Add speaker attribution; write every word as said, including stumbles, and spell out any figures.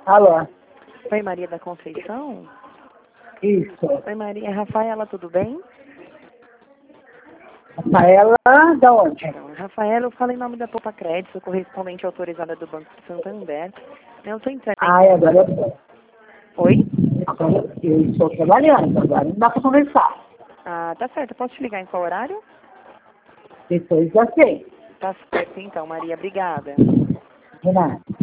Speaker 1: Alô?
Speaker 2: Oi, Maria da Conceição?
Speaker 1: Isso.
Speaker 2: Oi, Maria. Rafaela, tudo bem?
Speaker 1: Rafaela, da onde?
Speaker 2: Então, Rafaela, eu falo em nome da Poupa Crédito, sou correspondente autorizada do Banco de Santander. Eu estou entrando em...
Speaker 1: Ai, agora eu tô.
Speaker 2: Oi?
Speaker 1: Agora eu estou trabalhando, agora não dá para conversar.
Speaker 2: Ah, tá certo. Posso te ligar em qual horário?
Speaker 1: Depois já sei.
Speaker 2: Tá certo, então, Maria. Obrigada.
Speaker 1: De nada.